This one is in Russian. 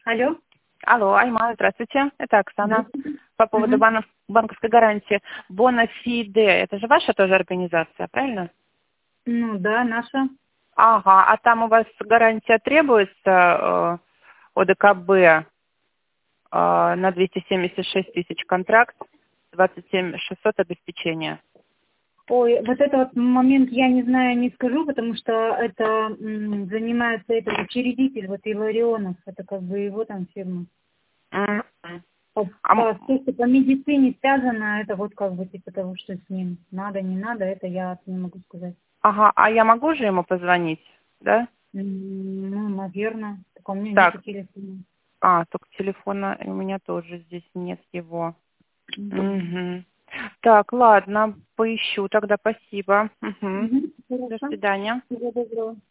Алло. Алло, Айман, здравствуйте. Это Оксана. Здравствуйте. По поводу Мгм. банковской гарантии. Бонафиде, это же ваша тоже организация, правильно? Ну да, наша. Ага, а там у вас гарантия требуется ОДКБ на 276 тысяч контракт, 27 600 обеспечения. Ой, вот этот вот момент я не знаю, не скажу, потому что это занимается этот учредитель, вот Илларионов, это как бы его там фирма. Мгм. То, что по медицине связано, это вот как бы типа того, что с ним надо, не надо, это я не могу сказать. Ага, а я могу же ему позвонить, да? Ну, наверное. Так у меня Так, нету телефона. только телефона у меня тоже здесь нет его. Мгм. Мгм. Так, ладно, поищу тогда, спасибо. Мгм. Мгм. До Хорошо. свидания. Всего доброго.